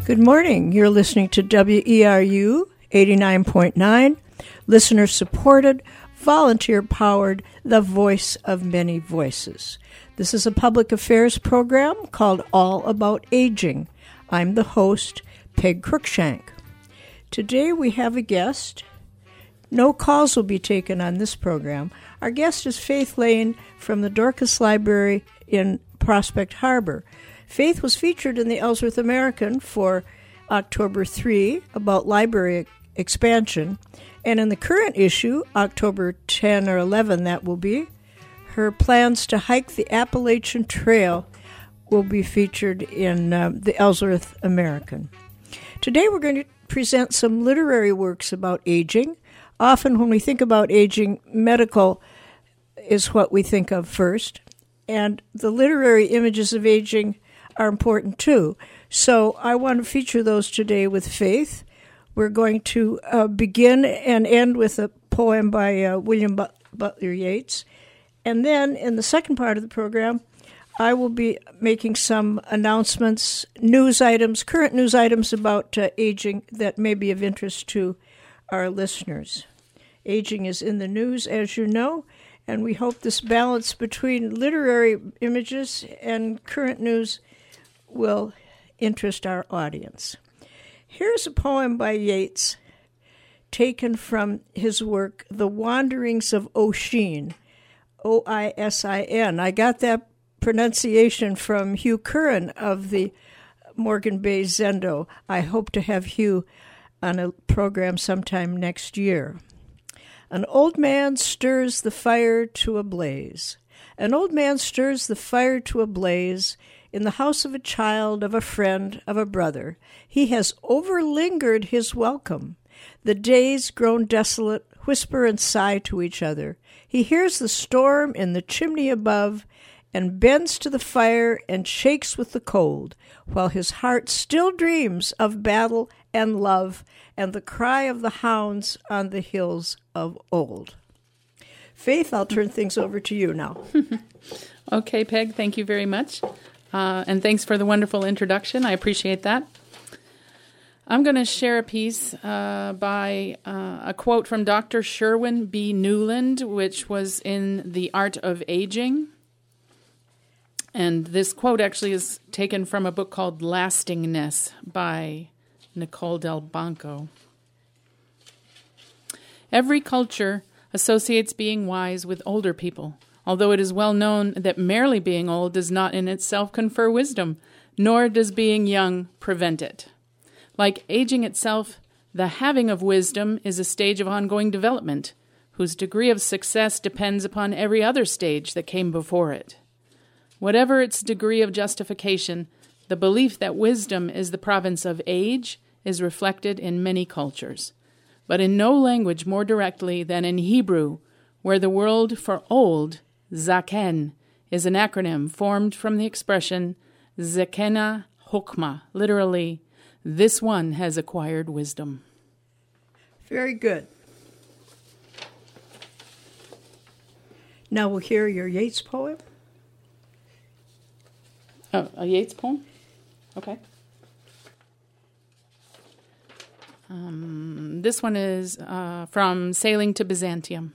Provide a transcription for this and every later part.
Good morning. You're listening to WERU 89.9, listener-supported, volunteer-powered, the voice of many voices. This is a public affairs program called All About Aging. I'm the host, Peg Cruikshank. Today we have a guest. No calls will be taken on this program. Our guest is Faith Lane from the Dorcas Library in Prospect Harbor. Faith was featured in the Ellsworth American for October 3 about library expansion, and in the current issue, October 10 or 11 that will be, her plans to hike the Appalachian Trail will be featured in the Ellsworth American. Today we're going to present some literary works about aging. Often when we think about aging, medical is what we think of first, and the literary images of aging are important too. So I want to feature those today with Faith. We're going to begin and end with a poem by William Butler Yeats. And then in the second part of the program, I will be making some announcements, news items, current news items about aging that may be of interest to our listeners. Aging is in the news, as you know, and we hope this balance between literary images and current news will interest our audience. Here's a poem by Yeats taken from his work, The Wanderings of Oisin, Oisin. I got that pronunciation from Hugh Curran of the Morgan Bay Zendo. I hope to have Hugh on a program sometime next year. An old man stirs the fire to a blaze. An old man stirs the fire to a blaze in the house of a child, of a friend, of a brother. He has overlingered his welcome. The days, grown desolate, whisper and sigh to each other. He hears the storm in the chimney above, and bends to the fire and shakes with the cold, while his heart still dreams of battle and love and the cry of the hounds on the hills of old. Faith, I'll turn things over to you now. Okay, Peg, thank you very much. And thanks for the wonderful introduction. I appreciate that. I'm going to share a piece by a quote from Dr. Sherwin B. Newland, which was in The Art of Aging. And this quote actually is taken from a book called Lastingness by Nicole Del Banco. Every culture associates being wise with older people, although it is well known that merely being old does not in itself confer wisdom, nor does being young prevent it. Like aging itself, the having of wisdom is a stage of ongoing development, whose degree of success depends upon every other stage that came before it. Whatever its degree of justification, the belief that wisdom is the province of age is reflected in many cultures, but in no language more directly than in Hebrew, where the word for old, zaken, is an acronym formed from the expression zekena hokmah, literally, this one has acquired wisdom. Very good. Now we'll hear your Yeats poem. Oh, a Yeats poem? Okay. This one is from Sailing to Byzantium.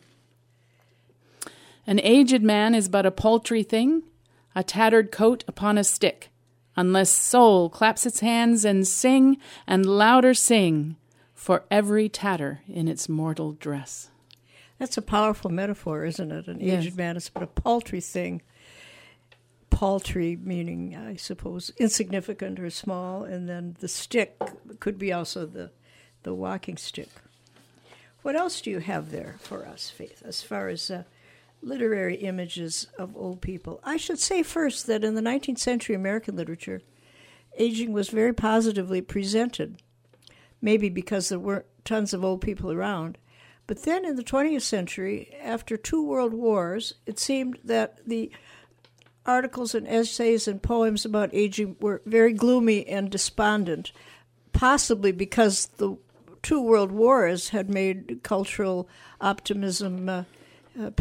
An aged man is but a paltry thing, a tattered coat upon a stick, unless soul claps its hands and sing, and louder sing, for every tatter in its mortal dress. That's a powerful metaphor, isn't it? An Yes. aged man is but a paltry thing. Paltry meaning, I suppose, insignificant or small, and then the stick could be also the walking stick. What else do you have there for us, Faith, as far as literary images of old people? I should say first that in the 19th century American literature, aging was very positively presented, maybe because there weren't tons of old people around. But then in the 20th century, after 2 world wars, it seemed that the articles and essays and poems about aging were very gloomy and despondent, possibly because the 2 world wars had made cultural optimism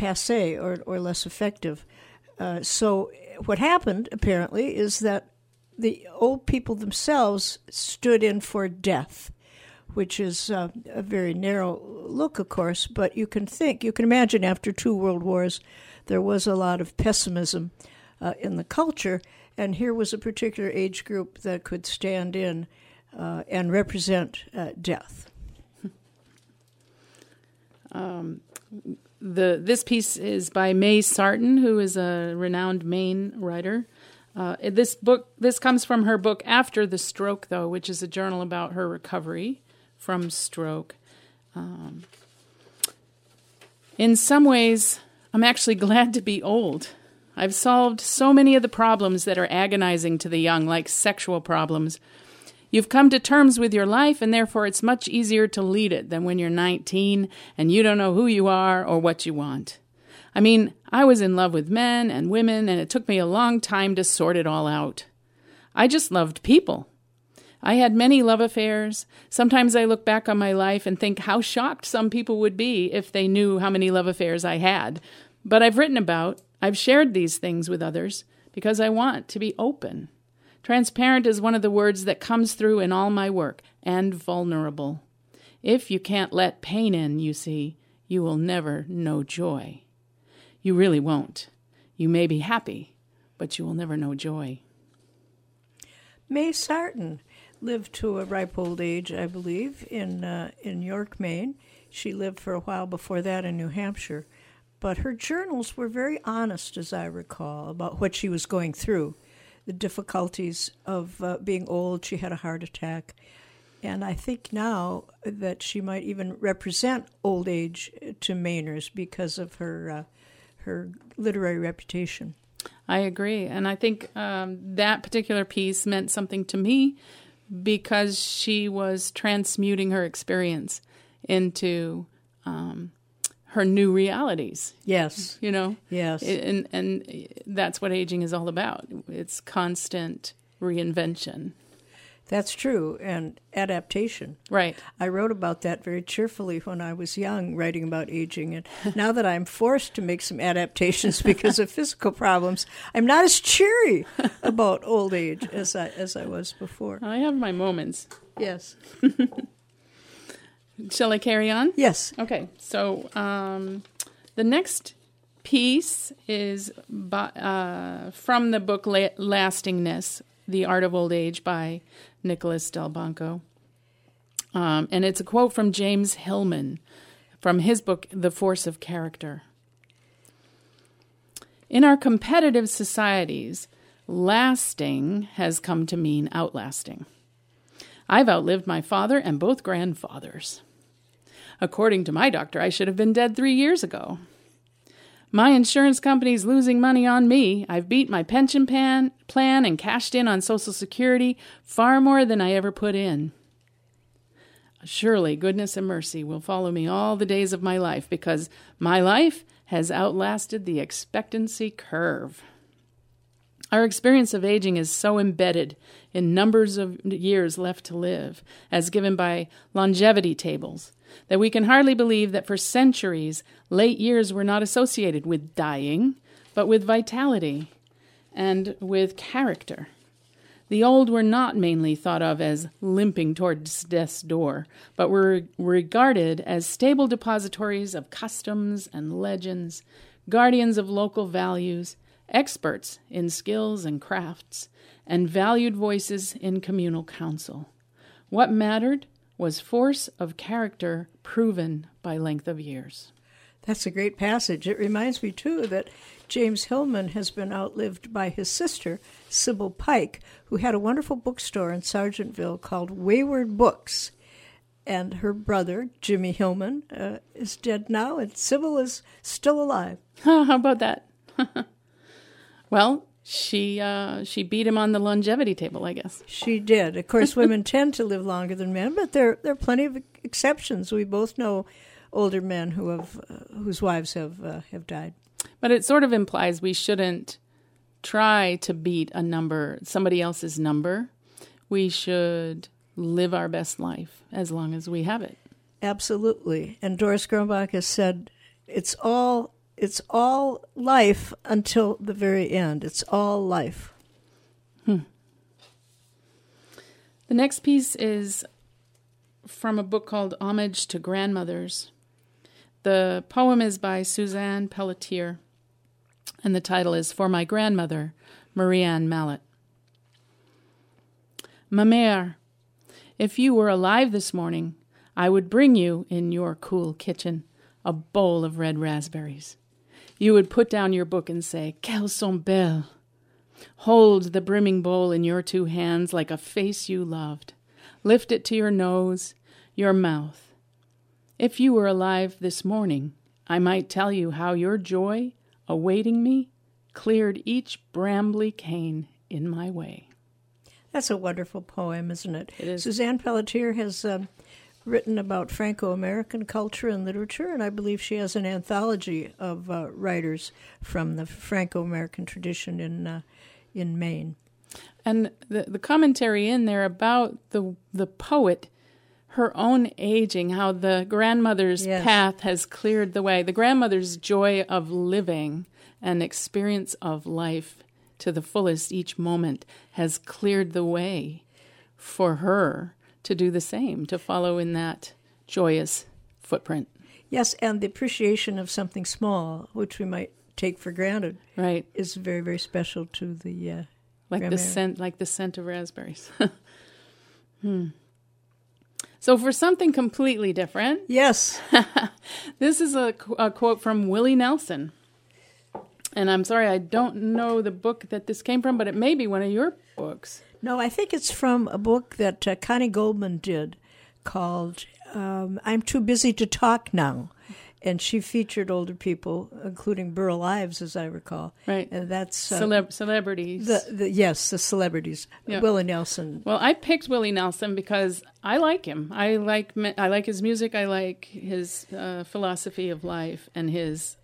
passé or less effective. So what happened, apparently, is that the old people themselves stood in for death, which is a very narrow look, of course, but you can imagine after 2 world wars, there was a lot of pessimism in the culture, and here was a particular age group that could stand in and represent death. This piece is by May Sarton, who is a renowned Maine writer. This comes from her book After the Stroke, though, which is a journal about her recovery from stroke. In some ways, I'm actually glad to be old. I've solved so many of the problems that are agonizing to the young, like sexual problems. You've come to terms with your life, and therefore it's much easier to lead it than when you're 19 and you don't know who you are or what you want. I mean, I was in love with men and women, and it took me a long time to sort it all out. I just loved people. I had many love affairs. Sometimes I look back on my life and think how shocked some people would be if they knew how many love affairs I had. But I've shared these things with others because I want to be open. Transparent is one of the words that comes through in all my work, and vulnerable. If you can't let pain in, you see, you will never know joy. You really won't. You may be happy, but you will never know joy. May Sarton lived to a ripe old age, I believe, in York, Maine. She lived for a while before that in New Hampshire. But her journals were very honest, as I recall, about what she was going through, the difficulties of being old. She had a heart attack. And I think now that she might even represent old age to Mainers because of her literary reputation. I agree. And I think that particular piece meant something to me because she was transmuting her experience into her new realities. Yes. You know? Yes. And that's what aging is all about. It's constant reinvention. That's true, and adaptation. Right. I wrote about that very cheerfully when I was young, writing about aging. And now that I'm forced to make some adaptations because of physical problems, I'm not as cheery about old age as I was before. I have my moments. Yes. Shall I carry on? Yes. Okay. So the next piece is from the book Lastingness, The Art of Old Age by Nicholas Delbanco. And it's a quote from James Hillman from his book, The Force of Character. In our competitive societies, lasting has come to mean outlasting. I've outlived my father and both grandfathers. According to my doctor, I should have been dead 3 years ago. My insurance company's losing money on me. I've beat my pension plan and cashed in on Social Security far more than I ever put in. Surely goodness and mercy will follow me all the days of my life because my life has outlasted the expectancy curve. Our experience of aging is so embedded in numbers of years left to live, as given by longevity tables, that we can hardly believe that for centuries, late years were not associated with dying, but with vitality and with character. The old were not mainly thought of as limping towards death's door, but were regarded as stable depositories of customs and legends, guardians of local values, experts in skills and crafts, and valued voices in communal council. What mattered was force of character proven by length of years. That's a great passage. It reminds me, too, that James Hillman has been outlived by his sister, Sybil Pike, who had a wonderful bookstore in Sargentville called Wayward Books. And her brother, Jimmy Hillman, is dead now, and Sybil is still alive. How about that? Well, she beat him on the longevity table, I guess. She did. Of course, women tend to live longer than men, but there are plenty of exceptions. We both know older men whose wives have died. But it sort of implies we shouldn't try to beat somebody else's number. We should live our best life as long as we have it. Absolutely. And Doris Grumbach has said, it's all life until the very end. It's all life. The next piece is from a book called Homage to Grandmothers. The poem is by Suzanne Pelletier, and the title is For My Grandmother, Marie-Anne Mallet. Ma mère, if you were alive this morning, I would bring you, in your cool kitchen, a bowl of red raspberries. You would put down your book and say, Qu'elles sont belles. Hold the brimming bowl in your two hands like a face you loved. Lift it to your nose, your mouth. If you were alive this morning, I might tell you how your joy, awaiting me, cleared each brambly cane in my way. That's a wonderful poem, isn't it? It is. Suzanne Pelletier has written about Franco-American culture and literature, and I believe she has an anthology of writers from the Franco-American tradition in Maine. And the commentary in there about the poet, her own aging, how the grandmother's path has cleared the way. The grandmother's joy of living and experience of life to the fullest each moment has cleared the way for her to do the same, to follow in that joyous footprint. Yes, and the appreciation of something small, which we might take for granted, right, is very, very special to the like the scent of raspberries. So for something completely different, yes, this is a quote from Willie Nelson. And I'm sorry, I don't know the book that this came from, but it may be one of your books. No, I think it's from a book that Connie Goldman did called I'm Too Busy to Talk Now. And she featured older people, including Burl Ives, as I recall. Right. And that's... celebrities. Yes, the celebrities. Yeah. Willie Nelson. Well, I picked Willie Nelson because I like him. I like his music. I like his philosophy of life and his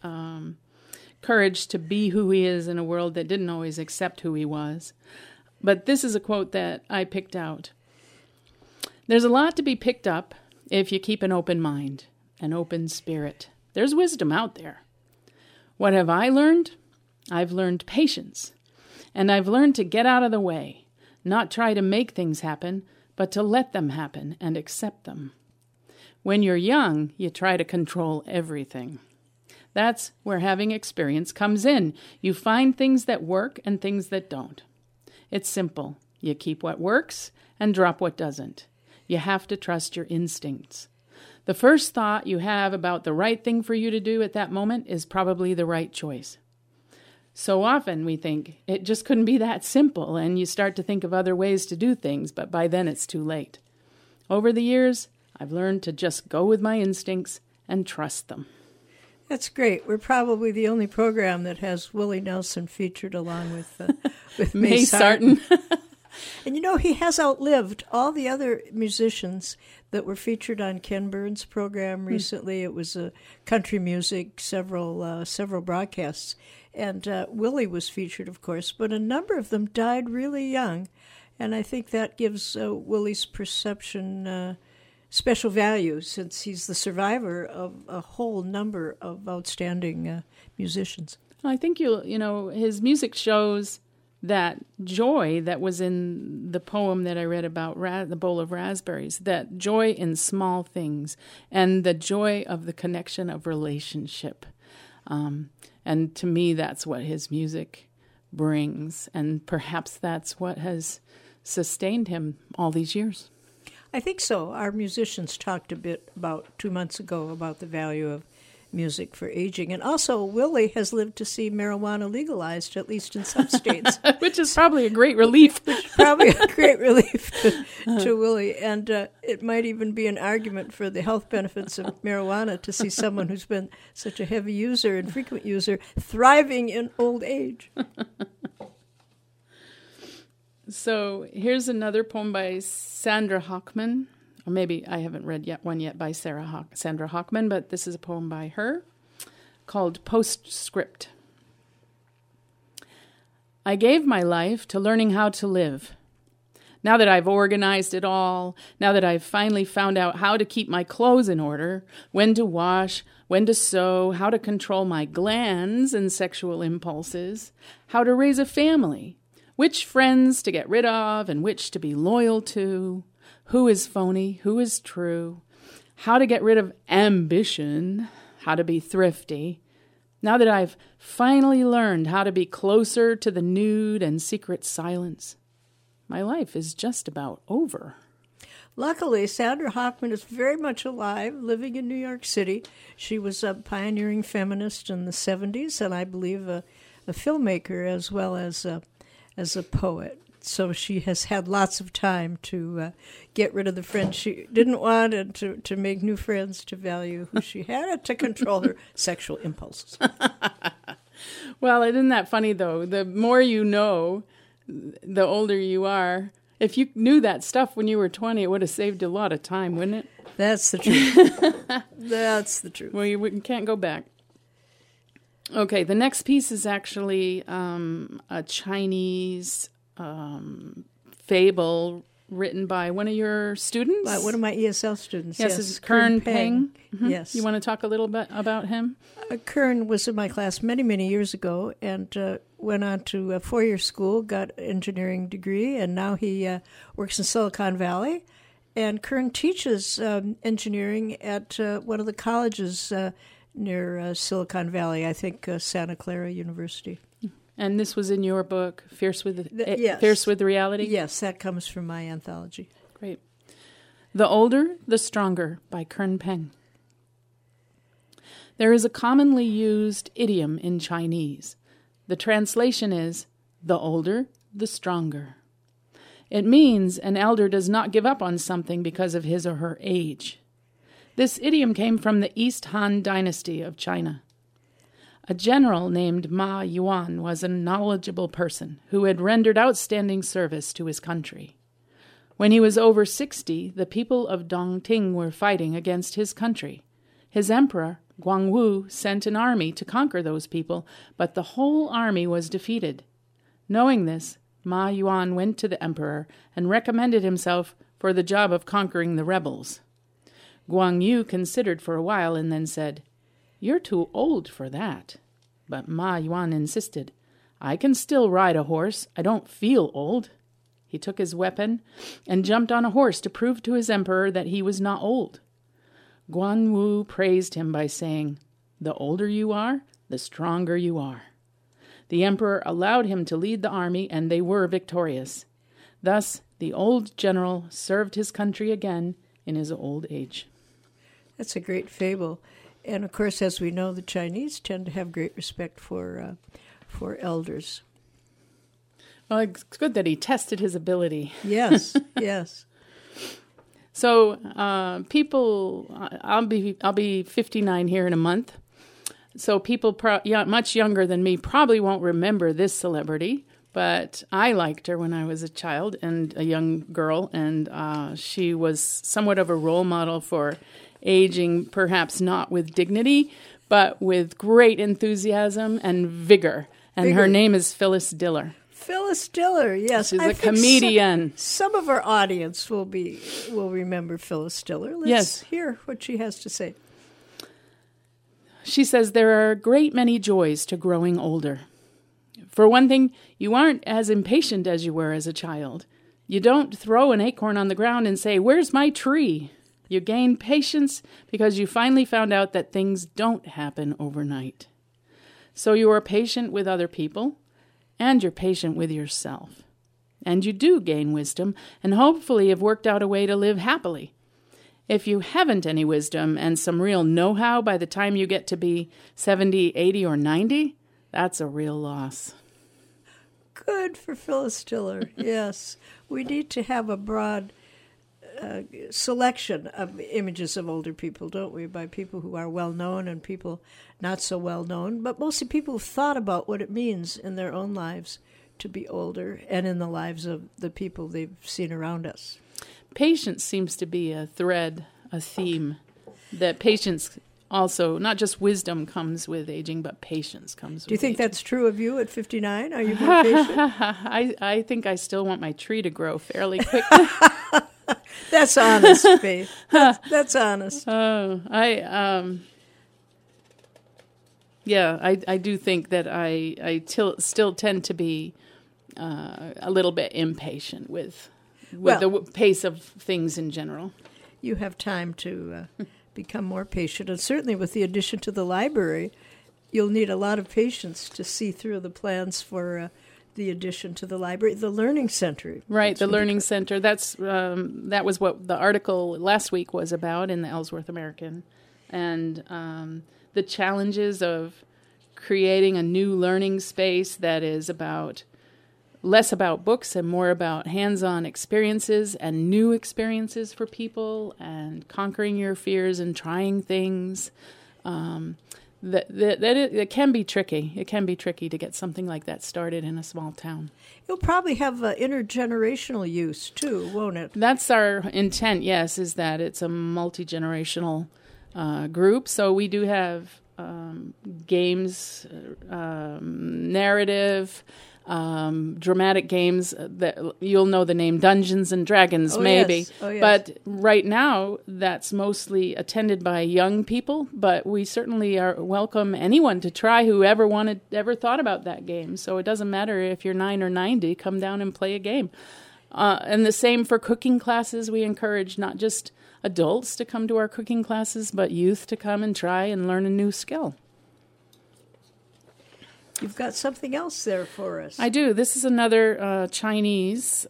courage to be who he is in a world that didn't always accept who he was. But this is a quote that I picked out. There's a lot to be picked up if you keep an open mind, an open spirit. There's wisdom out there. What have I learned? I've learned patience. And I've learned to get out of the way, not try to make things happen, but to let them happen and accept them. When you're young, you try to control everything. That's where having experience comes in. You find things that work and things that don't. It's simple. You keep what works and drop what doesn't. You have to trust your instincts. The first thought you have about the right thing for you to do at that moment is probably the right choice. So often we think it just couldn't be that simple, and you start to think of other ways to do things, but by then it's too late. Over the years, I've learned to just go with my instincts and trust them. That's great. We're probably the only program that has Willie Nelson featured along with May Sarton. And you know, he has outlived all the other musicians that were featured on Ken Burns' program recently. It was country music, several broadcasts. And Willie was featured, of course, but a number of them died really young. And I think that gives Willie's perception special value, since he's the survivor of a whole number of outstanding musicians. I think his music shows that joy that was in the poem that I read about the bowl of raspberries, that joy in small things and the joy of the connection of relationship. And to me, that's what his music brings. And perhaps that's what has sustained him all these years. I think so. Our musicians talked a bit about 2 months ago about the value of music for aging. And also, Willie has lived to see marijuana legalized, at least in some states. Which is probably a great relief. Probably a great relief to Willie. And it might even be an argument for the health benefits of marijuana to see someone who's been such a heavy user and frequent user thriving in old age. So here's another poem by Sandra Hochman. Or maybe I haven't read one yet by Sandra Hochman, but this is a poem by her called Postscript. I gave my life to learning how to live. Now that I've organized it all, now that I've finally found out how to keep my clothes in order, when to wash, when to sew, how to control my glands and sexual impulses, how to raise a family, Which friends to get rid of and which to be loyal to. Who is phony, who is true. How to get rid of ambition. How to be thrifty. Now that I've finally learned how to be closer to the nude and secret silence, my life is just about over. Luckily, Sandra Hoffman is very much alive, living in New York City. She was a pioneering feminist in the 70s, and I believe a filmmaker as well as a poet. So she has had lots of time to get rid of the friends she didn't want and to make new friends, to value who she had, and to control her sexual impulses. Well, isn't that funny, though? The more you know, the older you are. If you knew that stuff when you were 20, it would have saved a lot of time, wouldn't it? That's the truth. That's the truth. Well, you can't go back. Okay, the next piece is actually a Chinese fable written by one of your students? By one of my ESL students, yes. It's Kern Peng. Mm-hmm. Yes. You want to talk a little bit about him? Kern was in my class many, many years ago and went on to a four-year school, got an engineering degree, and now he works in Silicon Valley. And Kern teaches engineering at one of the colleges near Silicon Valley, I think Santa Clara University. And this was in your book, Fierce with yes. Fierce with Reality? Yes, that comes from my anthology. Great. The Older, the Stronger by Kern Peng. There is a commonly used idiom in Chinese. The translation is, the older, the stronger. It means an elder does not give up on something because of his or her age. This idiom came from the East Han Dynasty of China. A general named Ma Yuan was a knowledgeable person who had rendered outstanding service to his country. When he was over 60, the people of Dongting were fighting against his country. His emperor, Guangwu, sent an army to conquer those people, but the whole army was defeated. Knowing this, Ma Yuan went to the emperor and recommended himself for the job of conquering the rebels. Guang Yu considered for a while and then said, "You're too old for that." But Ma Yuan insisted, "I can still ride a horse. I don't feel old." He took his weapon and jumped on a horse to prove to his emperor that he was not old. Guan Wu praised him by saying, "The older you are, the stronger you are." The emperor allowed him to lead the army, and they were victorious. Thus, the old general served his country again in his old age. That's a great fable. And, of course, as we know, the Chinese tend to have great respect for elders. Well, it's good that he tested his ability. Yes, yes. So, I'll be 59 here in a month. So people much younger than me probably won't remember this celebrity, but I liked her when I was a child and a young girl, and she was somewhat of a role model for aging, perhaps not with dignity, but with great enthusiasm and vigor. And her name is Phyllis Diller. Phyllis Diller, yes. She's a comedian. Some of our audience will remember Phyllis Diller. Let's hear what she has to say. She says, "There are a great many joys to growing older. For one thing, you aren't as impatient as you were as a child. You don't throw an acorn on the ground and say, 'Where's my tree?' You gain patience because you finally found out that things don't happen overnight. So you are patient with other people, and you're patient with yourself. And you do gain wisdom, and hopefully have worked out a way to live happily. If you haven't any wisdom and some real know-how by the time you get to be 70, 80, or 90, that's a real loss." Good for Phyllis Diller, yes. We need to have a broad selection of images of older people, don't we, by people who are well-known and people not so well-known, but mostly people who've thought about what it means in their own lives to be older and in the lives of the people they've seen around us. Patience seems to be a thread, a theme, that patience also, not just wisdom comes with aging, but patience comes with aging. Do you think that's true of you at 59? Are you more patient? I think I still want my tree to grow fairly quickly. That's honest, Faith. That's honest. Oh, I do think that I still tend to be a little bit impatient with the pace of things in general. You have time to become more patient, and certainly with the addition to the library, you'll need a lot of patience to see through the plans for the addition to the library, the Learning Center. Right, the Learning Center. That was what the article last week was about in the Ellsworth American, and the challenges of creating a new learning space that is less about books and more about hands-on experiences and new experiences for people and conquering your fears and trying things. It can be tricky. It can be tricky to get something like that started in a small town. It'll probably have intergenerational use too, won't it? That's our intent, yes, is that it's a multi-generational group. So we do have games, narrative, dramatic games that you'll know the name Dungeons and Dragons, maybe. Yes. Oh, yes. But right now, that's mostly attended by young people. But we certainly welcome anyone to try who ever thought about that game. So it doesn't matter if you're 9 or 90, come down and play a game. And the same for cooking classes. We encourage not just adults to come to our cooking classes, but youth to come and try and learn a new skill. You've got something else there for us. I do. This is another Chinese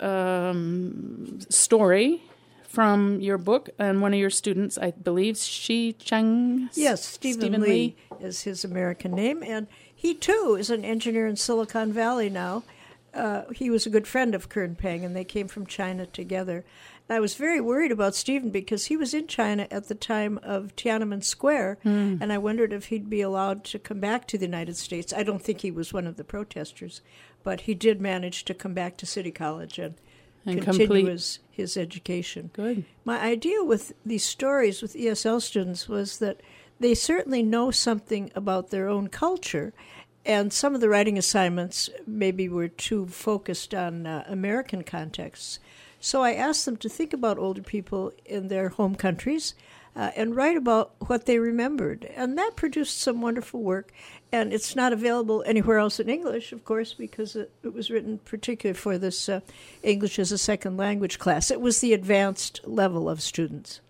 story from your book, and one of your students, I believe, Shi Cheng. Yes, Stephen Lee is his American name, and he too is an engineer in Silicon Valley now. He was a good friend of Kern Peng, and they came from China together. I was very worried about Stephen because he was in China at the time of Tiananmen Square, and I wondered if he'd be allowed to come back to the United States. I don't think he was one of the protesters, but he did manage to come back to City College and continue his education. Good. My idea with these stories with ESL students was that they certainly know something about their own culture, and some of the writing assignments maybe were too focused on American contexts. So I asked them to think about older people in their home countries and write about what they remembered. And that produced some wonderful work. And it's not available anywhere else in English, of course, because it was written particularly for this English as a second language class. It was the advanced level of students.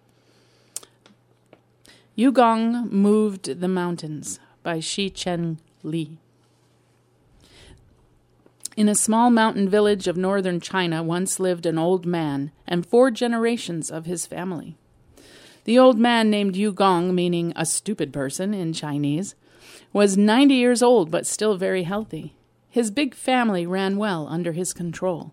Yugong Moved the Mountains by Shi Cheng Lee. In a small mountain village of northern China once lived an old man and 4 generations of his family. The old man, named Yugong, meaning a stupid person in Chinese, was 90 years old but still very healthy. His big family ran well under his control.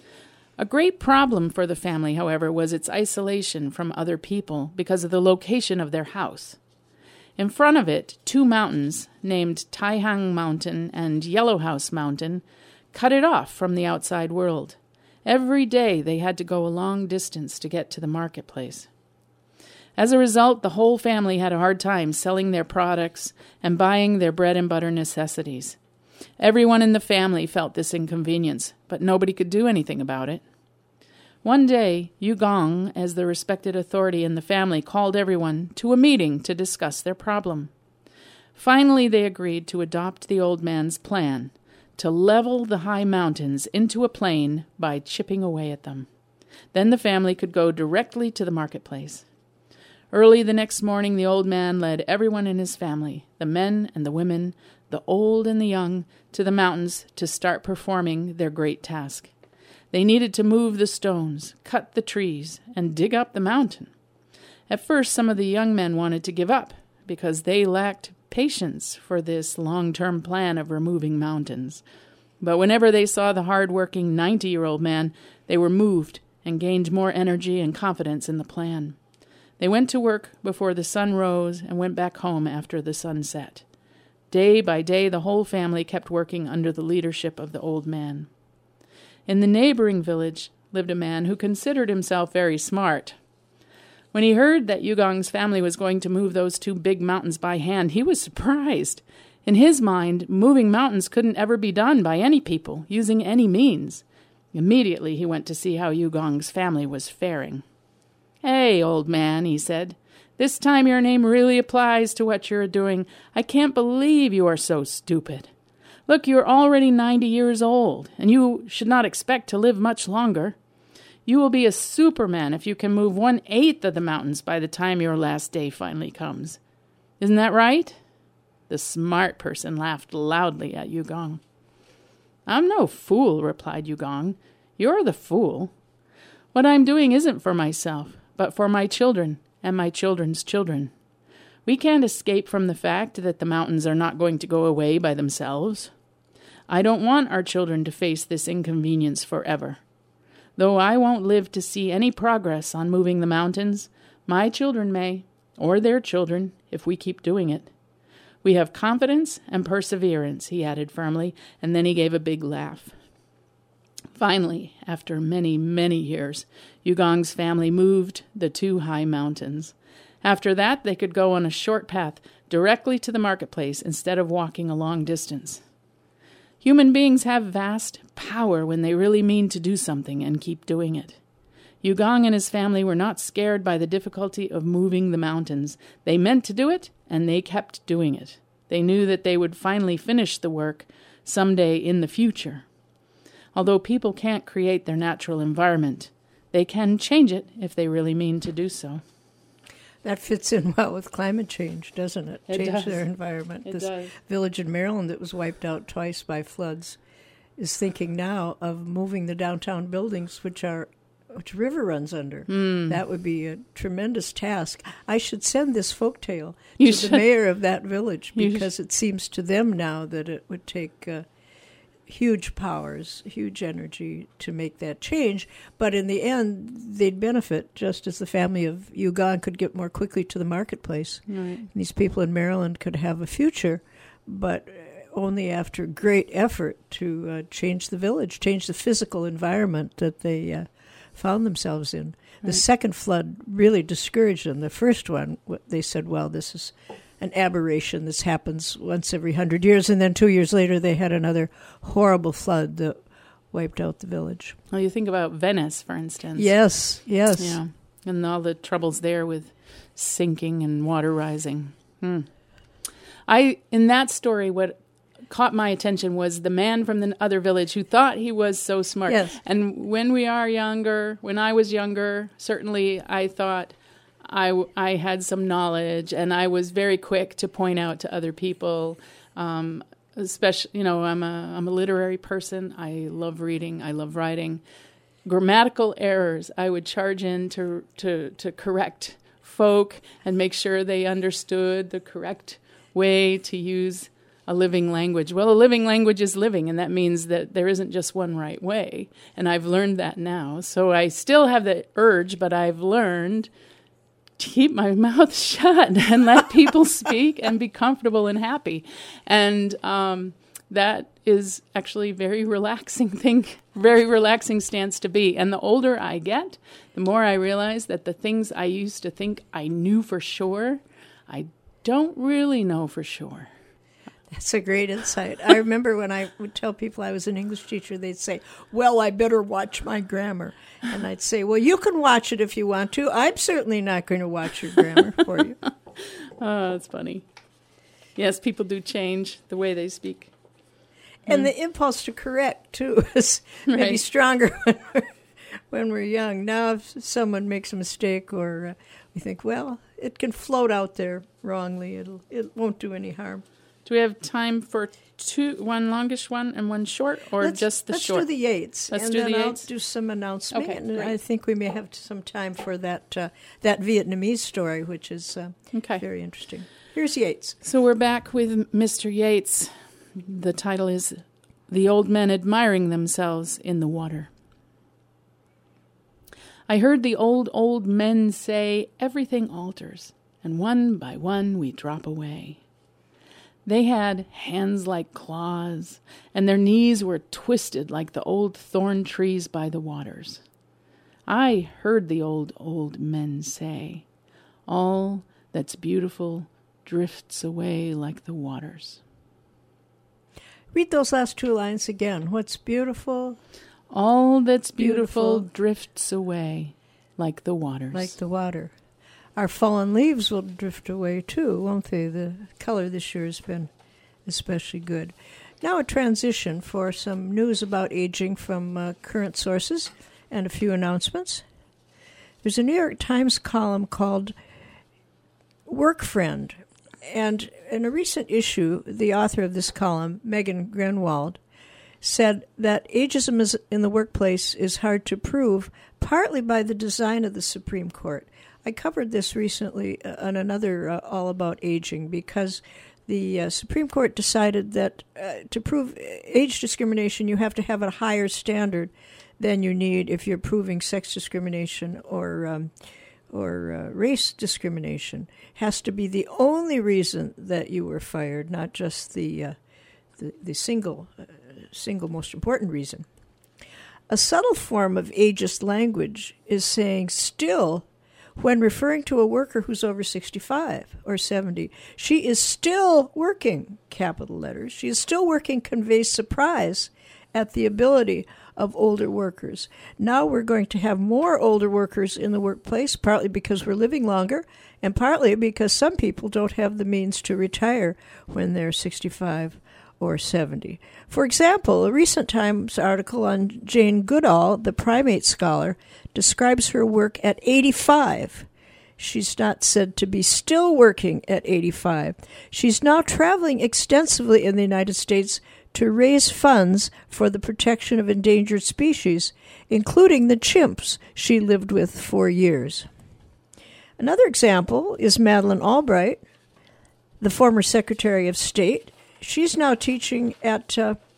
A great problem for the family, however, was its isolation from other people because of the location of their house. In front of it, 2 mountains, named Taihang Mountain and Yellow House Mountain, cut it off from the outside world. Every day they had to go a long distance to get to the marketplace. As a result, the whole family had a hard time selling their products and buying their bread and butter necessities. Everyone in the family felt this inconvenience, but nobody could do anything about it. One day, Yugong, as the respected authority in the family, called everyone to a meeting to discuss their problem. Finally, they agreed to adopt the old man's plan to level the high mountains into a plain by chipping away at them. Then the family could go directly to the marketplace. Early the next morning, the old man led everyone in his family, the men and the women, the old and the young, to the mountains to start performing their great task. They needed to move the stones, cut the trees, and dig up the mountain. At first, some of the young men wanted to give up because they lacked patience for this long-term plan of removing mountains. But whenever they saw the hard-working 90-year-old man, they were moved and gained more energy and confidence in the plan. They went to work before the sun rose and went back home after the sun set. Day by day, the whole family kept working under the leadership of the old man. In the neighboring village lived a man who considered himself very smart. When he heard that Yugong's family was going to move those 2 big mountains by hand, he was surprised. In his mind, moving mountains couldn't ever be done by any people, using any means. Immediately he went to see how Yugong's family was faring. "Hey, old man," he said, "this time your name really applies to what you're doing. I can't believe you are so stupid. Look, you're already 90 years old, and you should not expect to live much longer. You will be a Superman if you can move 1/8 of the mountains by the time your last day finally comes. Isn't that right?" The smart person laughed loudly at Yugong. "I'm no fool," replied Yugong. "You're the fool. What I'm doing isn't for myself, but for my children and my children's children. We can't escape from the fact that the mountains are not going to go away by themselves. I don't want our children to face this inconvenience forever. Though I won't live to see any progress on moving the mountains, my children may, or their children, if we keep doing it. We have confidence and perseverance," he added firmly, and then he gave a big laugh. Finally, after many, many years, Yugong's family moved the 2 high mountains. After that, they could go on a short path directly to the marketplace instead of walking a long distance. Human beings have vast power when they really mean to do something and keep doing it. Yugong and his family were not scared by the difficulty of moving the mountains. They meant to do it, and they kept doing it. They knew that they would finally finish the work someday in the future. Although people can't create their natural environment, they can change it if they really mean to do so. That fits in well with climate change, doesn't it? It Change does. their environment. It This does. village in Maryland that was wiped out twice by floods is thinking now of moving the downtown buildings, which river runs under. That would be a tremendous task. I should send this folktale to the mayor of that village, because it seems to them now that it would take huge powers, huge energy to make that change. But in the end, they'd benefit, just as the family of Yugong could get more quickly to the marketplace. Right. And these people in Maryland could have a future, but only after great effort to change the village, change the physical environment that they found themselves in. Right. The second flood really discouraged them. The first one, they said, well, this is an aberration. This happens once every 100 years. And then 2 years later, they had another horrible flood that wiped out the village. Well, you think about Venice, for instance. Yes. Yeah, and all the troubles there with sinking and water rising. In that story, what caught my attention was the man from the other village who thought he was so smart. Yes. And when I was younger, certainly I thought I had some knowledge, and I was very quick to point out to other people, especially, I'm a literary person. I love reading. I love writing. Grammatical errors, I would charge in to correct folk and make sure they understood the correct way to use a living language. Well, a living language is living, and that means that there isn't just one right way. And I've learned that now. So I still have the urge, but I've learned to keep my mouth shut and let people speak and be comfortable and happy. And that is actually very relaxing stance to be. And the older I get, the more I realize that the things I used to think I knew for sure, I don't really know for sure. That's a great insight. I remember when I would tell people I was an English teacher, they'd say, well, I better watch my grammar. And I'd say, well, you can watch it if you want to. I'm certainly not going to watch your grammar for you. Oh, that's funny. Yes, people do change the way they speak. And the impulse to correct, too, is maybe stronger when we're young. Now, if someone makes a mistake or we think, well, it can float out there wrongly. It won't do any harm. Do we have time for one longish one and one short, or just the short? Let's do the Yates. Let's and do then the Yates. I'll do some announcement. Okay, and great. I think we may have some time for that Vietnamese story, which is very interesting. Here's Yates. So we're back with Mr. Yates. The title is The Old Men Admiring Themselves in the Water. I heard the old men say, everything alters, and one by one we drop away. They had hands like claws, and their knees were twisted like the old thorn trees by the waters. I heard the old men say, all that's beautiful drifts away like the waters. Read those last two lines again. What's beautiful? All that's beautiful drifts away like the waters. Like the water. Our fallen leaves will drift away too, won't they? The color this year has been especially good. Now a transition for some news about aging from current sources and a few announcements. There's a New York Times column called Work Friend, and in a recent issue, the author of this column, Megan Grenwald, said that ageism in the workplace is hard to prove, partly by the design of the Supreme Court. I covered this recently on another All About Aging, because the Supreme Court decided that to prove age discrimination, you have to have a higher standard than you need if you're proving sex discrimination or race discrimination. Has to be the only reason that you were fired, not just the single most important reason. A subtle form of ageist language is saying still, when referring to a worker who's over 65 or 70, she is still working, capital letters. She is still working conveys surprise at the ability of older workers. Now we're going to have more older workers in the workplace, partly because we're living longer, and partly because some people don't have the means to retire when they're 65 or 70. For example, a recent Times article on Jane Goodall, the primate scholar, describes her work at 85. She's not said to be still working at 85. She's now traveling extensively in the United States to raise funds for the protection of endangered species, including the chimps she lived with for years. Another example is Madeleine Albright, the former Secretary of State. She's now teaching at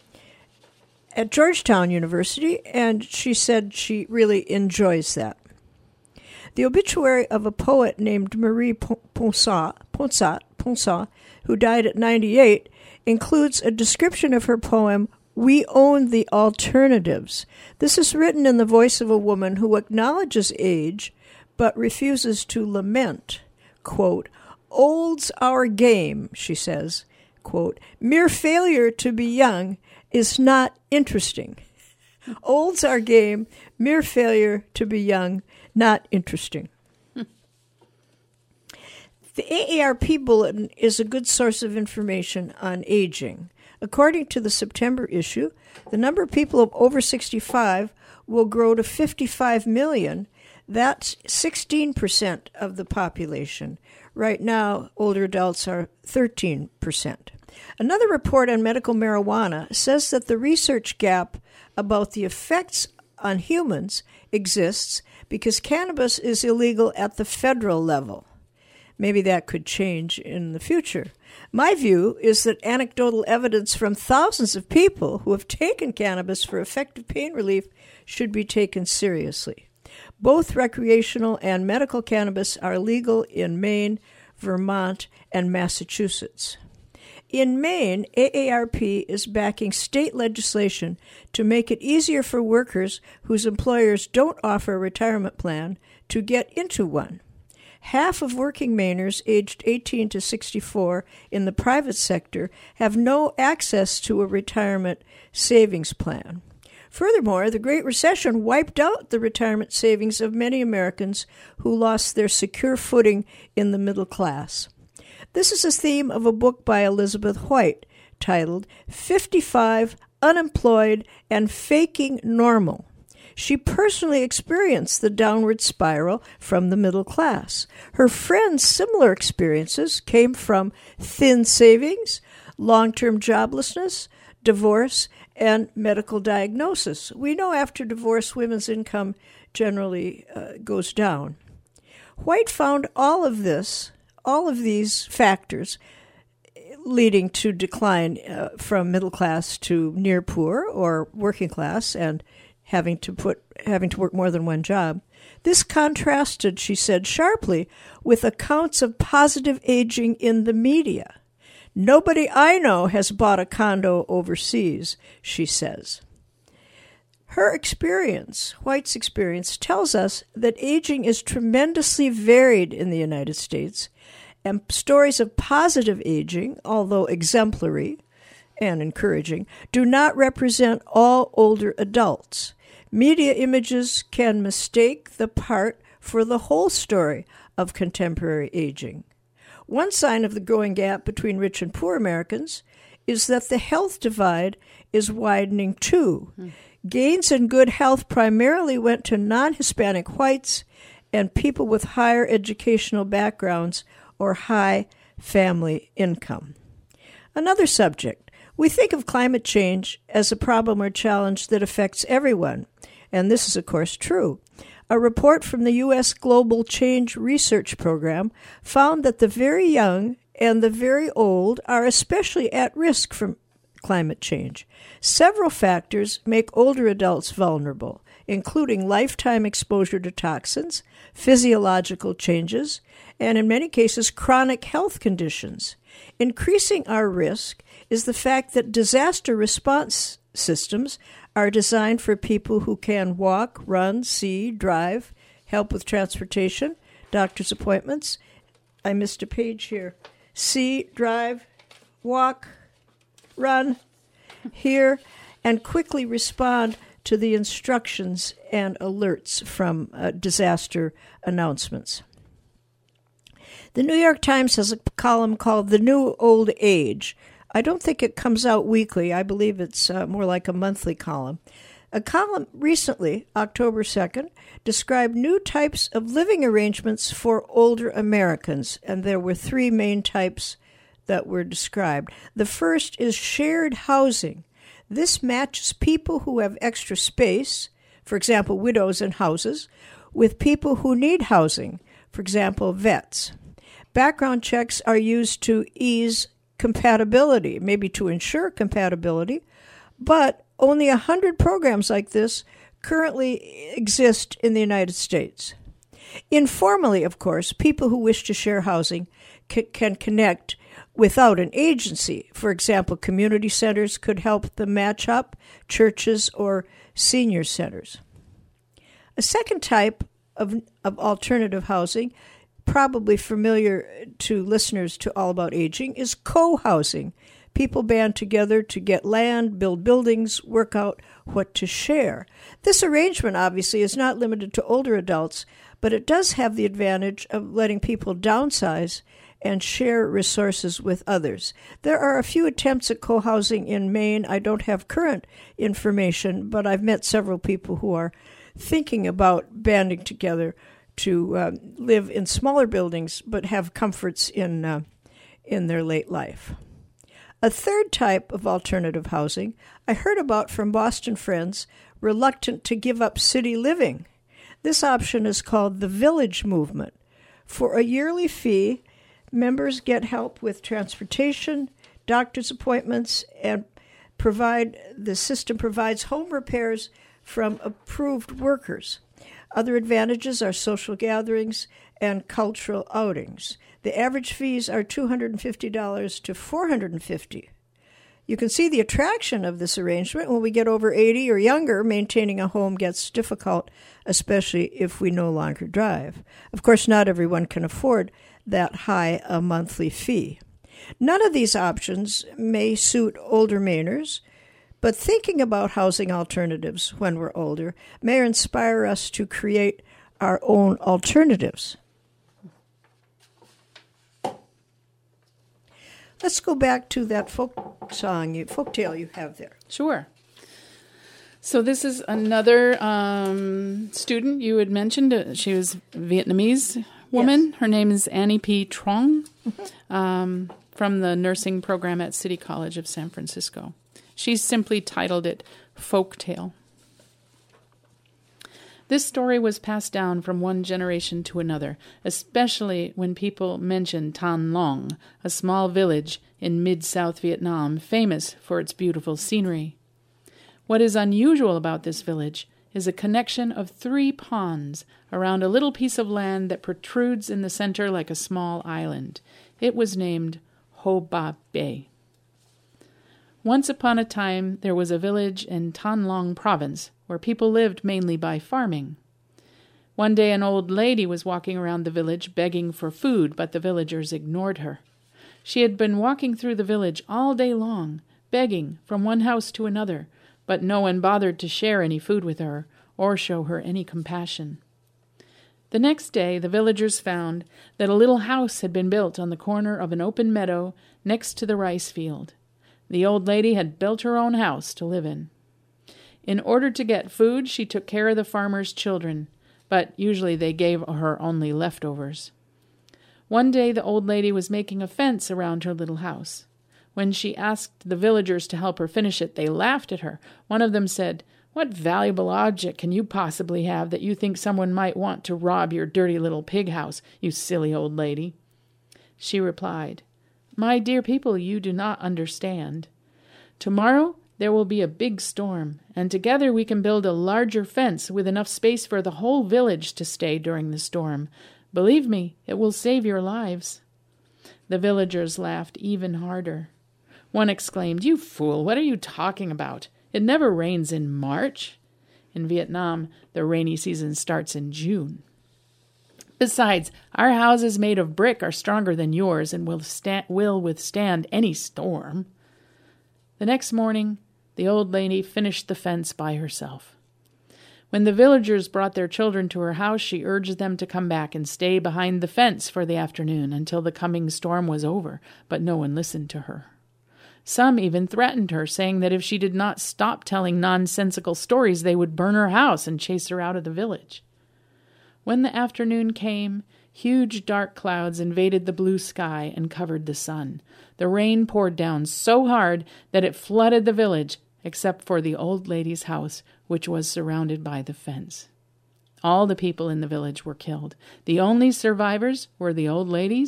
Georgetown University, and she said she really enjoys that. The obituary of a poet named Marie Ponsat, who died at 98, includes a description of her poem, "We Own the Alternatives." This is written in the voice of a woman who acknowledges age, but refuses to lament. Quote, "Old's our game," she says. Quote, "Mere failure to be young is not interesting. Old's our game, mere failure to be young, not interesting." The AARP Bulletin is a good source of information on aging. According to the September issue, the number of people over 65 will grow to 55 million. That's 16% of the population. Right now, older adults are 13%. Another report on medical marijuana says that the research gap about the effects on humans exists because cannabis is illegal at the federal level. Maybe that could change in the future. My view is that anecdotal evidence from thousands of people who have taken cannabis for effective pain relief should be taken seriously. Both recreational and medical cannabis are legal in Maine, Vermont, and Massachusetts. In Maine, AARP is backing state legislation to make it easier for workers whose employers don't offer a retirement plan to get into one. Half of working Mainers aged 18 to 64 in the private sector have no access to a retirement savings plan. Furthermore, the Great Recession wiped out the retirement savings of many Americans who lost their secure footing in the middle class. This is a theme of a book by Elizabeth White titled 55 Unemployed and Faking Normal. She personally experienced the downward spiral from the middle class. Her friends' similar experiences came from thin savings, long-term joblessness, divorce, and medical diagnosis. We know after divorce, women's income generally goes down. White found all of these factors leading to decline from middle class to near poor or working class and having to work more than one job. This contrasted, she said sharply, with accounts of positive aging in the media. "Nobody I know has bought a condo overseas," she says. Her experience, White's experience, tells us that aging is tremendously varied in the United States, and stories of positive aging, although exemplary and encouraging, do not represent all older adults. Media images can mistake the part for the whole story of contemporary aging. One sign of the growing gap between rich and poor Americans is that the health divide is widening too. Gains in good health primarily went to non-Hispanic whites and people with higher educational backgrounds or high family income. Another subject. We think of climate change as a problem or challenge that affects everyone, and this is, of course, true. A report from the U.S. Global Change Research Program found that the very young and the very old are especially at risk from climate change. Several factors make older adults vulnerable, including lifetime exposure to toxins, physiological changes, and in many cases, chronic health conditions. Increasing our risk is the fact that disaster response systems are designed for people who can walk, run, see, drive, help with transportation, doctor's appointments. I missed a page here. See, drive, walk, run, hear, and quickly respond to the instructions and alerts from disaster announcements. The New York Times has a column called The New Old Age. I don't think it comes out weekly. I believe it's more like a monthly column. A column recently, October 2nd, described new types of living arrangements for older Americans, and there were three main types that were described. The first is shared housing. This matches people who have extra space, for example, widows in houses, with people who need housing, for example, vets. Background checks are used to ease compatibility, maybe to ensure compatibility, but only 100 programs like this currently exist in the United States. Informally, of course, people who wish to share housing can connect without an agency. For example, community centers could help them match up, churches or senior centers. A second type of alternative housing, probably familiar to listeners to All About Aging, is co-housing. People band together to get land, build buildings, work out what to share. This arrangement, obviously, is not limited to older adults, but it does have the advantage of letting people downsize and share resources with others. There are a few attempts at co-housing in Maine. I don't have current information, but I've met several people who are thinking about banding together to live in smaller buildings but have comforts in their late life. A third type of alternative housing I heard about from Boston friends reluctant to give up city living. This option is called the Village Movement. For a yearly fee, members get help with transportation, doctor's appointments, and the system provides home repairs from approved workers. Other advantages are social gatherings and cultural outings. The average fees are $250 to $450. You can see the attraction of this arrangement. When we get over 80 or younger, maintaining a home gets difficult, especially if we no longer drive. Of course, not everyone can afford that high a monthly fee. None of these options may suit older Mainers, but thinking about housing alternatives when we're older may inspire us to create our own alternatives. Let's go back to that folktale you have there. Sure. So this is another student you had mentioned. She was a Vietnamese woman. Yes. Her name is Annie P. Trong, from the nursing program at City College of San Francisco. She simply titled it Folktale. This story was passed down from one generation to another, especially when people mention Tan Long, a small village in mid-South Vietnam famous for its beautiful scenery. What is unusual about this village is a connection of 3 ponds around a little piece of land that protrudes in the center like a small island. It was named Ho Ba Bay. Once upon a time, there was a village in Tan Long province where people lived mainly by farming. One day an old lady was walking around the village begging for food, but the villagers ignored her. She had been walking through the village all day long, begging from one house to another, but no one bothered to share any food with her or show her any compassion. The next day the villagers found that a little house had been built on the corner of an open meadow next to the rice field. The old lady had built her own house to live in. In order to get food, she took care of the farmer's children, but usually they gave her only leftovers. One day the old lady was making a fence around her little house. When she asked the villagers to help her finish it, they laughed at her. One of them said, "What valuable object can you possibly have that you think someone might want to rob your dirty little pig house, you silly old lady?" She replied, "My dear people, you do not understand. Tomorrow there will be a big storm, and together we can build a larger fence with enough space for the whole village to stay during the storm. Believe me, it will save your lives." The villagers laughed even harder. One exclaimed, "You fool, what are you talking about? It never rains in March." In Vietnam, the rainy season starts in June. "Besides, our houses made of brick are stronger than yours and will withstand any storm." The next morning, the old lady finished the fence by herself. When the villagers brought their children to her house, she urged them to come back and stay behind the fence for the afternoon until the coming storm was over, but no one listened to her. Some even threatened her, saying that if she did not stop telling nonsensical stories, they would burn her house and chase her out of the village. When the afternoon came, huge dark clouds invaded the blue sky and covered the sun. The rain poured down so hard that it flooded the village, except for the old lady's house, which was surrounded by the fence. All the people in the village were killed. The only survivors were the old lady,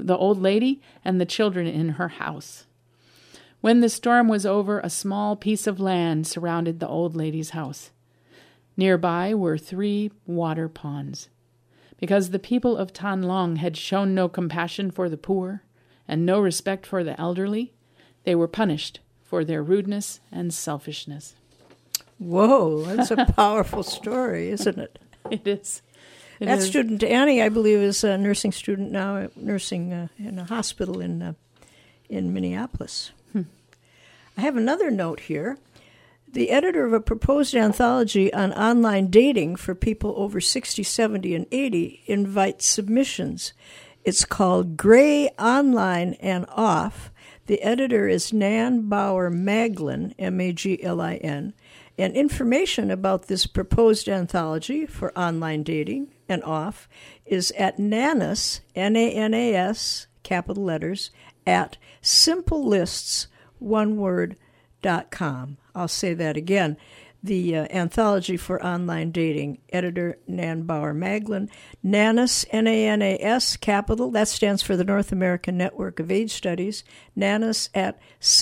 and the children in her house. When the storm was over, a small piece of land surrounded the old lady's house. Nearby were 3 water ponds. Because the people of Tan Long had shown no compassion for the poor and no respect for the elderly, they were punished for their rudeness and selfishness. Whoa, that's a powerful story, isn't it? It is. That student, Annie, I believe, is a nursing student now, nursing in a hospital in Minneapolis. I have another note here. The editor of a proposed anthology on online dating for people over 60, 70, and 80 invites submissions. It's called Gray Online and Off. The editor is Nan Bauer Maglin, Maglin, and information about this proposed anthology for online dating and off is at Nanas, Nanas, capital letters, at simplelists.com. I'll say that again. The anthology for online dating, editor Nan Bauer Maglin, Nanas, Nanas, capital, that stands for the North American Network of Age Studies, Nanas at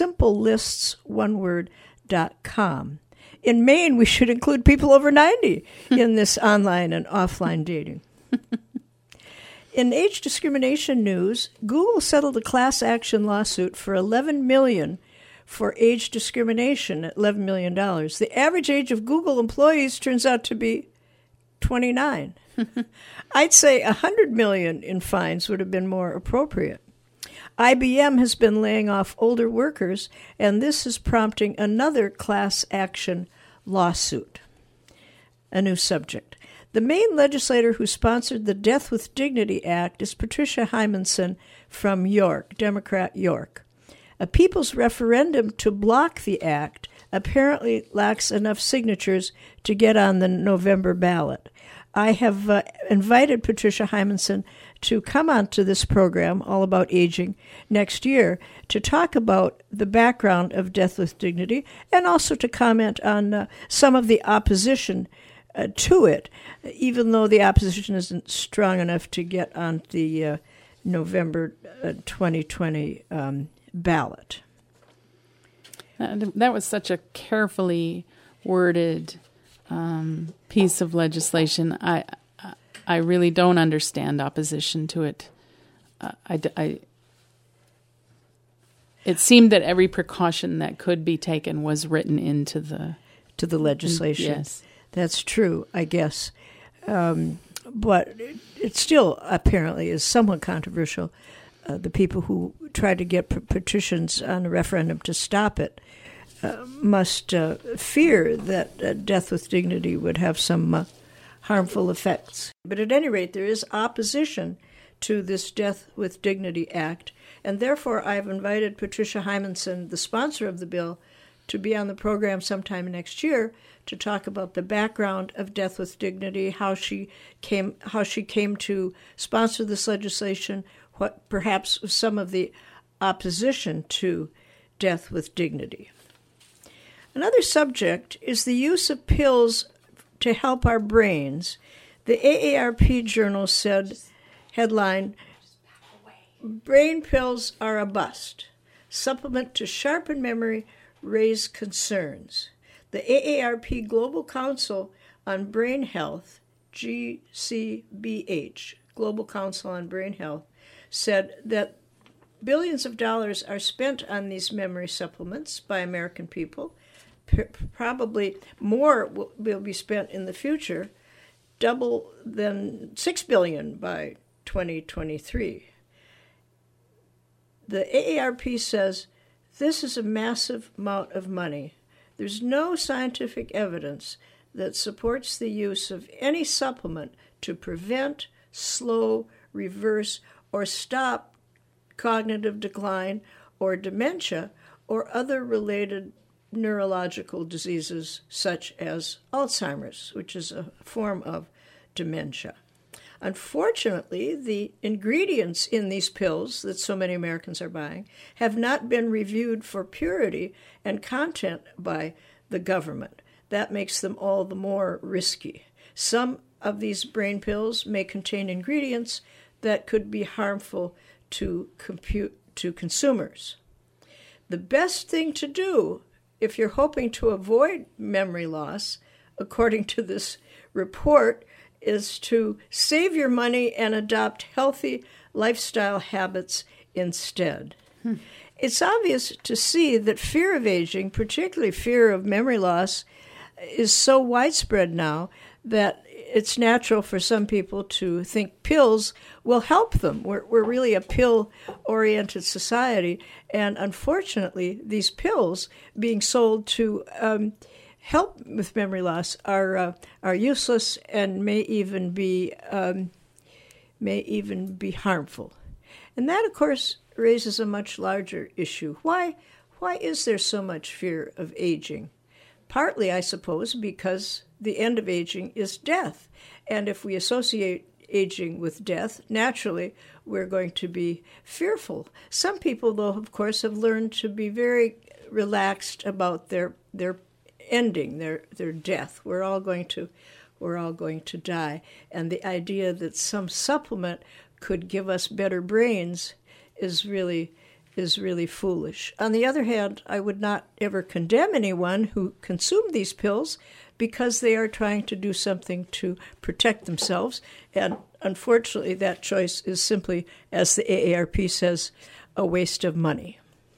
simplelists.com. In Maine, we should include people over 90 in this online and offline dating. In age discrimination news, Google settled a class action lawsuit for $11 million for age discrimination at $11 million. The average age of Google employees turns out to be 29. I'd say $100 million in fines would have been more appropriate. IBM has been laying off older workers, and this is prompting another class action lawsuit. A new subject. The Maine legislator who sponsored the Death with Dignity Act is Patricia Hymanson from York, Democrat York. A people's referendum to block the act apparently lacks enough signatures to get on the November ballot. I have invited Patricia Hymanson to come onto this program, All About Aging, next year to talk about the background of Death with Dignity and also to comment on some of the opposition to it, even though the opposition isn't strong enough to get on the November 2020 ballot. That was such a carefully worded piece of legislation. I really don't understand opposition to it. It seemed that every precaution that could be taken was written into the legislation. Yes, that's true, I guess. But it still apparently is somewhat controversial. The people who tried to get petitions on a referendum to stop it must fear that Death with Dignity would have some harmful effects. But at any rate, there is opposition to this Death with Dignity Act, and therefore I've invited Patricia Hymanson, the sponsor of the bill, to be on the program sometime next year to talk about the background of Death with Dignity, how she came to sponsor this legislation, what perhaps some of the opposition to Death with Dignity. Another subject is the use of pills to help our brains. The AARP journal said, headline, "Brain pills are a bust. Supplement to sharpen memory raise concerns." The AARP Global Council on Brain Health, GCBH, Global Council on Brain Health, said that billions of dollars are spent on these memory supplements by American people. Probably more will be spent in the future, double than $6 billion by 2023. The AARP says this is a massive amount of money. There's no scientific evidence that supports the use of any supplement to prevent, slow, reverse, or stop cognitive decline or dementia or other related neurological diseases such as Alzheimer's, which is a form of dementia. Unfortunately, the ingredients in these pills that so many Americans are buying have not been reviewed for purity and content by the government. That makes them all the more risky. Some of these brain pills may contain ingredients that could be harmful to consumers. The best thing to do if you're hoping to avoid memory loss, according to this report, is to save your money and adopt healthy lifestyle habits instead. It's obvious to see that fear of aging, particularly fear of memory loss, is so widespread now that it's natural for some people to think pills will help them. We're really a pill-oriented society, and unfortunately, these pills being sold to help with memory loss are useless and may even be harmful. And that, of course, raises a much larger issue. Why is there so much fear of aging? Partly, I suppose, because the end of aging is death. And if we associate aging with death, naturally, we're going to be fearful. Some people, though, of course, have learned to be very relaxed about their ending, their death. We're all going to die. And the idea that some supplement could give us better brains is really foolish. On the other hand, I would not ever condemn anyone who consumed these pills because they are trying to do something to protect themselves. And unfortunately, that choice is simply, as the AARP says, a waste of money.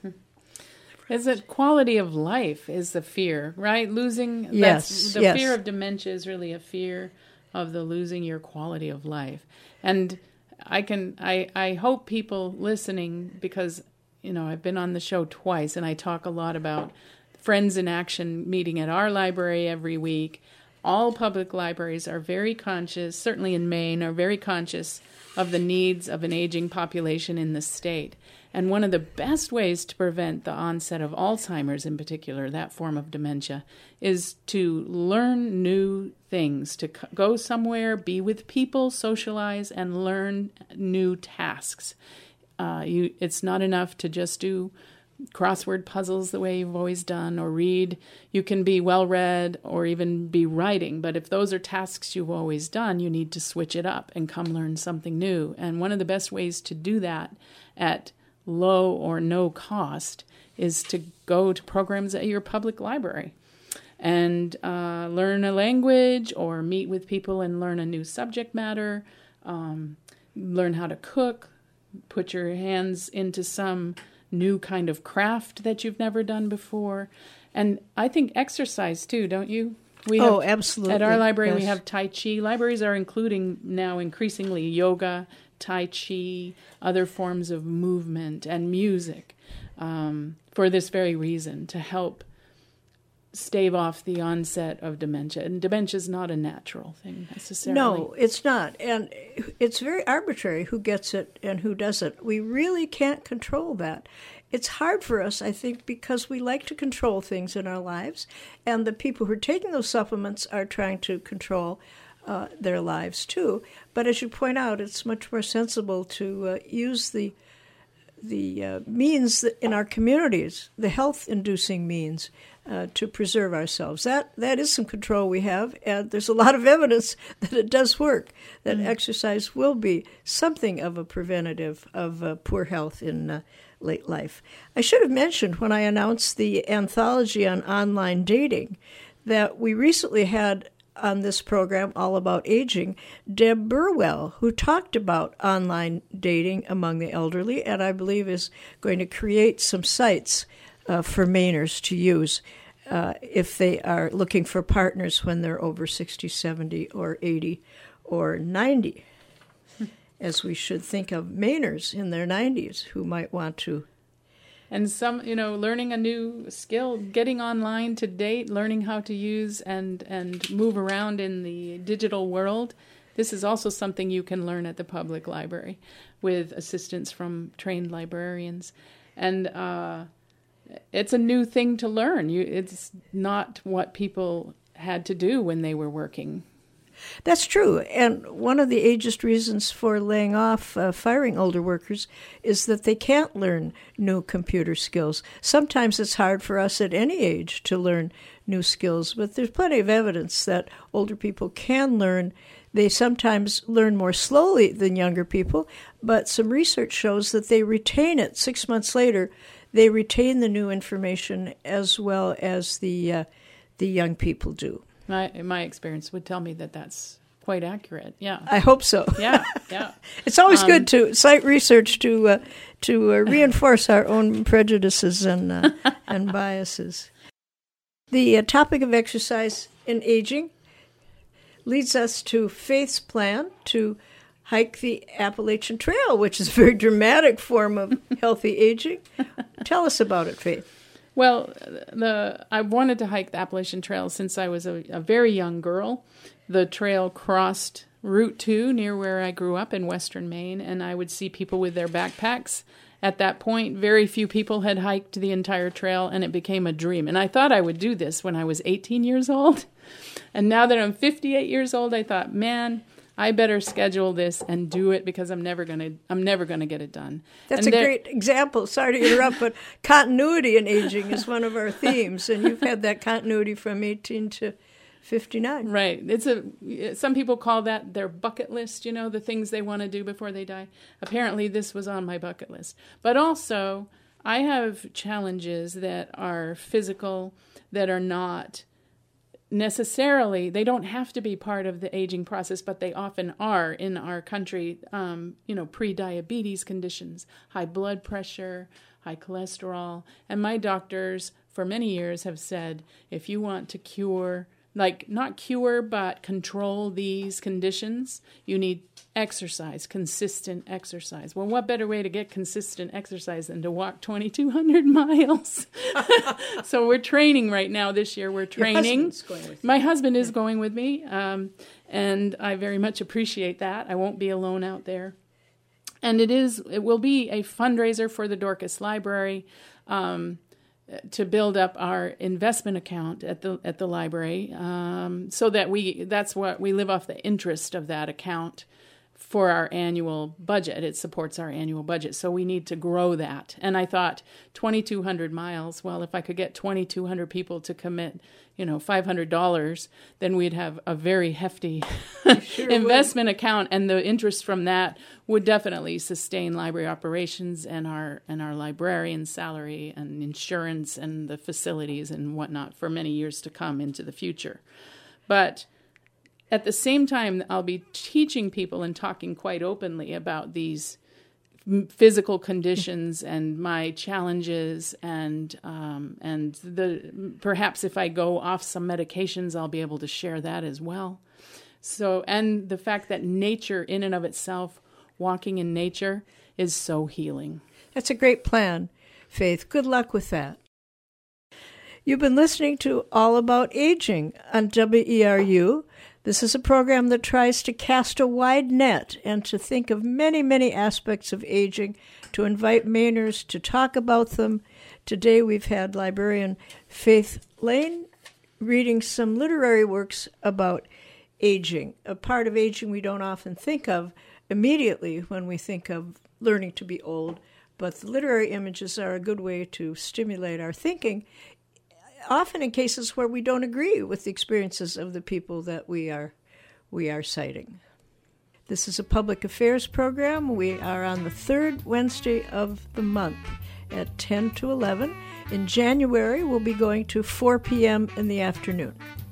Is it quality of life is the fear, right? Losing, yes, the fear of dementia is really a fear of the losing your quality of life. And I hope people listening, because, I've been on the show twice and I talk a lot about Friends in Action meeting at our library every week. All public libraries are very conscious, certainly in Maine, are very conscious of the needs of an aging population in the state. And one of the best ways to prevent the onset of Alzheimer's in particular, that form of dementia, is to learn new things, to go somewhere, be with people, socialize, and learn new tasks. It's not enough to just do crossword puzzles the way you've always done or read. You can be well-read or even be writing, but if those are tasks you've always done, you need to switch it up and come learn something new. And one of the best ways to do that at low or no cost is to go to programs at your public library and learn a language or meet with people and learn a new subject matter, learn how to cook, put your hands into some new kind of craft that you've never done before. And I think exercise too, don't you? Absolutely. At our library, yes. We have Tai Chi. Libraries are including now increasingly yoga, Tai Chi, other forms of movement and music for this very reason, to help stave off the onset of dementia. And dementia is not a natural thing necessarily. No, it's not. And it's very arbitrary who gets it and who doesn't. We really can't control that. It's hard for us, I think, because we like to control things in our lives, and the people who are taking those supplements are trying to control their lives too. But as you point out, it's much more sensible to use the means in our communities, the health-inducing means, to preserve ourselves. That is some control we have, and there's a lot of evidence that it does work, that exercise will be something of a preventative of poor health in late life. I should have mentioned when I announced the anthology on online dating that we recently had on this program, All About Aging, Deb Burwell, who talked about online dating among the elderly, and I believe is going to create some sites for Mainers to use if they are looking for partners when they're over 60, 70, or 80, or 90, as we should think of Mainers in their 90s who might want to. And some, learning a new skill, getting online to date, learning how to use and move around in the digital world. This is also something you can learn at the public library with assistance from trained librarians. And it's a new thing to learn. It's not what people had to do when they were working. That's true. And one of the ageist reasons for laying off, firing older workers, is that they can't learn new computer skills. Sometimes it's hard for us at any age to learn new skills, but there's plenty of evidence that older people can learn. They sometimes learn more slowly than younger people, but some research shows that they retain it 6 months later. They retain the new information as well as the young people do. My experience would tell me that that's quite accurate. Yeah, I hope so. Yeah. It's always good to cite research to reinforce our own prejudices and biases. The topic of exercise in aging leads us to Faith's plan to hike the Appalachian Trail, which is a very dramatic form of healthy aging. Tell us about it, Faith. Well, I wanted to hike the Appalachian Trail since I was a very young girl. The trail crossed Route 2 near where I grew up in western Maine, and I would see people with their backpacks. At that point, very few people had hiked the entire trail, and it became a dream. And I thought I would do this when I was 18 years old. And now that I'm 58 years old, I thought, man, I better schedule this and do it because I'm never gonna get it done. That's a great example. Sorry to interrupt, but continuity in aging is one of our themes, and you've had that continuity from 18 to 59. Right. Some people call that their bucket list. The things they want to do before they die. Apparently, this was on my bucket list. But also, I have challenges that are physical, that are not necessarily, they don't have to be part of the aging process, but they often are in our country. Pre-diabetes conditions, high blood pressure, high cholesterol. And my doctors for many years have said, if you want to cure, not cure, but control these conditions, you need exercise, consistent exercise. Well, what better way to get consistent exercise than to walk 2,200 miles? So we're training right now this year. We're training. My husband is going with me, and I very much appreciate that. I won't be alone out there. And it will be a fundraiser for the Dorcas Library, to build up our investment account at the library, so that we live off the interest of that account for our annual budget. It supports our annual budget, so we need to grow that. And I thought 2,200 miles. Well, if I could get 2,200 people to commit, $500, then we'd have a very hefty investment account, and the interest from that would definitely sustain library operations and our librarian salary and insurance and the facilities and whatnot for many years to come into the future. But at the same time, I'll be teaching people and talking quite openly about these physical conditions and my challenges, and perhaps if I go off some medications, I'll be able to share that as well. So, and the fact that nature in and of itself, walking in nature, is so healing. That's a great plan, Faith. Good luck with that. You've been listening to All About Aging on WERU. This is a program that tries to cast a wide net and to think of many, many aspects of aging, to invite Mainers to talk about them. Today we've had librarian Faith Lane reading some literary works about aging, a part of aging we don't often think of immediately when we think of learning to be old, but the literary images are a good way to stimulate our thinking, often in cases where we don't agree with the experiences of the people that we are citing. This is a public affairs program. We are on the third Wednesday of the month at 10 to 11. In January, we'll be going to 4 p.m. in the afternoon.